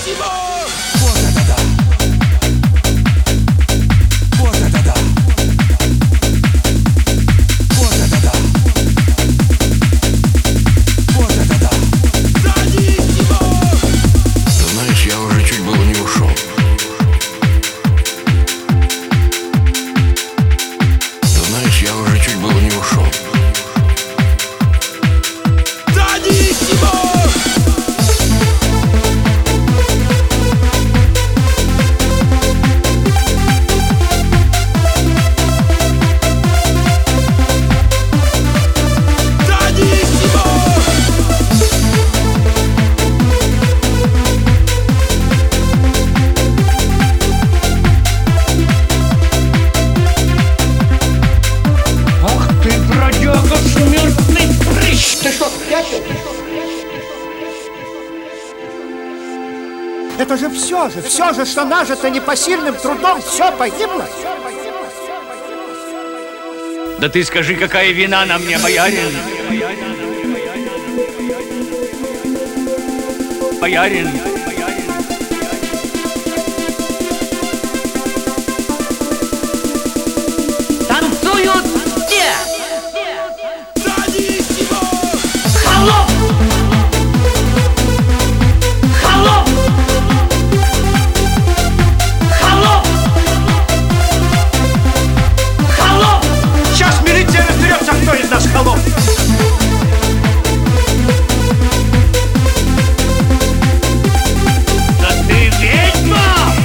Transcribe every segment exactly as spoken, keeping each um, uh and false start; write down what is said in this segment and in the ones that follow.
Вот это да! Вот это да! Вот это да! Вот это да! Знаешь, я уже чуть было не ушел. Знаешь, я уже чуть было не ушел. Это же все же, все же, что нажито непосильным трудом, все погибло. Да ты скажи, какая вина на мне, боярин? Боярин. Танцуют все! Холоп! Холоп! Холоп! Холоп! Сейчас милиция разберется, кто из нас холоп. Да ты ведьма!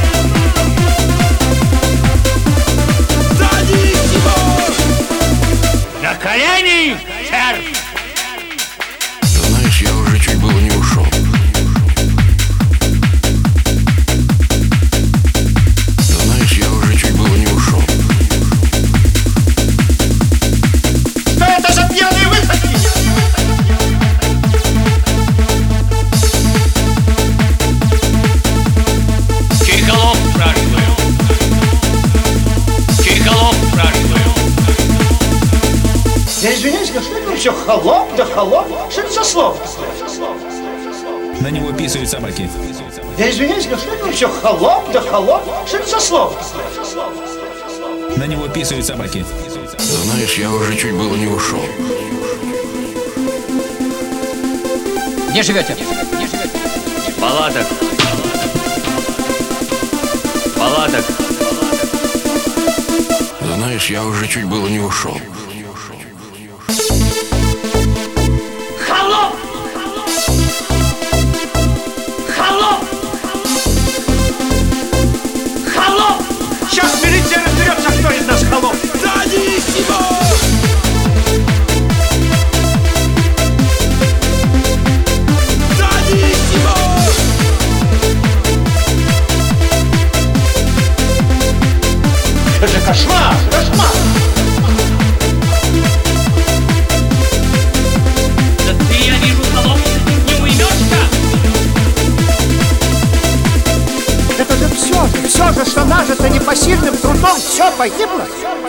На колени, червь! Знаешь, я уже чуть было не ушел. Знаешь, я уже чуть было не ушел. Что это за пьяные выходки? Чей холоп, спрашиваю? Чей холоп, спрашиваю? Я извиняюсь, господин, все холоп, да холоп. Что это за слово? На него писают собаки. Я извиняюсь, господин, все холоп, да холоп. Что это за слово? На него писают собаки. Знаешь, я уже чуть было не ушел. Где живете? Палаток. Палаток. Знаешь, я уже чуть было не ушел. Холоп! Холоп! Холоп! Сейчас милиция разберется, кто из нас холоп. Это же кошмар! Кошмар! Да ты, я вижу, холоп, не уймешься! Это же все же, все же, что нажито непосильным трудом, все погибло.